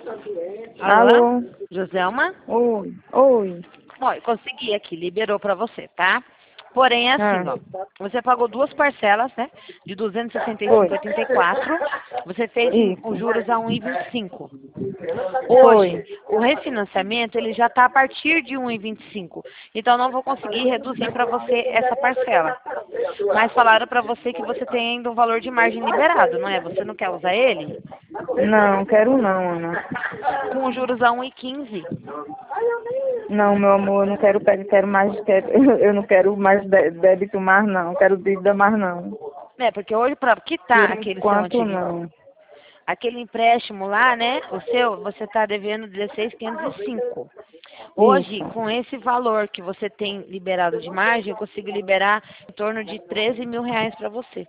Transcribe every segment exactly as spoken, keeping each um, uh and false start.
Alô? Alô? Joselma? Oi. Oi. Ó, consegui aqui, liberou pra você, tá? Porém, é assim, Ah, ó. Você pagou duas parcelas, né? De duzentos e sessenta e cinco foi. e oitenta e quatro. Você fez em- os Isso. juros a um e vinte e cinco. Foi. Hoje, o refinanciamento, ele já está a partir de um e vinte e cinco. Então, não vou conseguir reduzir para você essa parcela. Mas falaram para você que você tem ainda um valor de margem liberado, não é? Você não quer usar ele? Não, quero não, Ana. Com os juros a um e quinze. Não, meu amor, eu não quero pe- quero mais, quero, eu não quero mais dé- débito mais não, quero dívida mais não. É, porque hoje, para Por quitar aquele seu enquanto antigo, não. aquele empréstimo lá, né? O seu, você está devendo dezesseis mil quinhentos e cinco. Hoje, Isso, com esse valor que você tem liberado de margem, eu consigo liberar em torno de treze mil reais para você.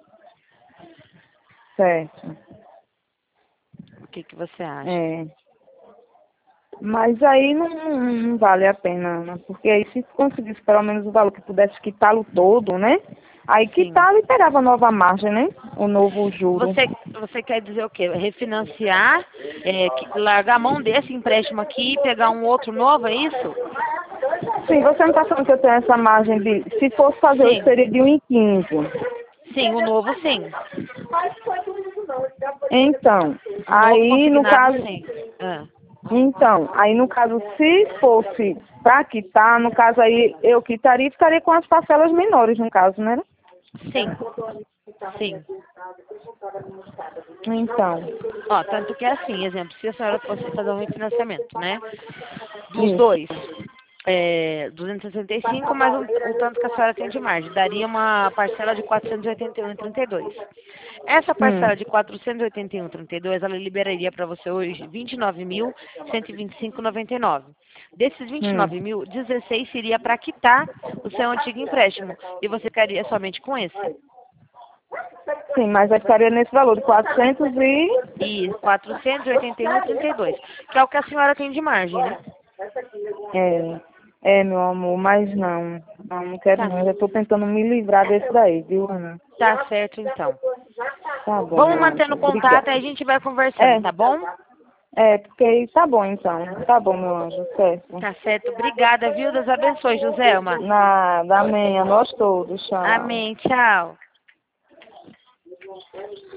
certo. O que, que você acha? É. Mas aí não, não vale a pena, Ana, porque aí se conseguisse pelo menos o valor que pudesse quitá-lo todo, né? Aí Sim. quitá-lo e pegava a nova margem, né? O novo juro. Você, você quer dizer o quê? Refinanciar, é, que- largar a mão desse empréstimo aqui e pegar um outro novo, é isso? Sim, você não está falando que eu tenho essa margem de... Se fosse fazer hoje Sim. seria de um e quinze. Sim, o novo sim. Então, O novo aí no consignado caso... sim. Ah, Então, aí no caso, se fosse para quitar, no caso aí eu quitaria e ficaria com as parcelas menores, no caso, né? sim, sim. Então, Ó, tanto que é assim, exemplo, se a senhora fosse fazer um refinanciamento, né? Dos isso. dois, é, duzentos e sessenta e cinco mais o, o tanto que a senhora tem de margem, daria uma parcela de quatrocentos e oitenta e um vírgula trinta e dois. Essa Hum, parcela de quatrocentos e oitenta e um vírgula trinta e dois, ela liberaria para você hoje vinte e nove mil cento e vinte e cinco vírgula noventa e nove. Desses vinte e hum. nove mil, dezesseis seria para quitar o seu antigo empréstimo e você ficaria somente com esse. Sim, mas aí ficaria nesse valor de quatrocentos e... E quatrocentos e oitenta e um vírgula trinta e dois, que é o que a senhora tem de margem, né? É, é, meu amor, mas não. Não, não quero Tá, não. Eu já estou tentando me livrar desse daí, viu, Ana? tá certo então. Tá bom, Vamos meu anjo. mantendo contato Obrigada. e a gente vai conversando, É, tá bom? é, porque aí tá bom então. Tá bom, meu anjo, certo. Tá certo. Obrigada, viu? Deus abençoe, Joselma. Nada, amém. A nós todos. Tchau. Amém. Tchau.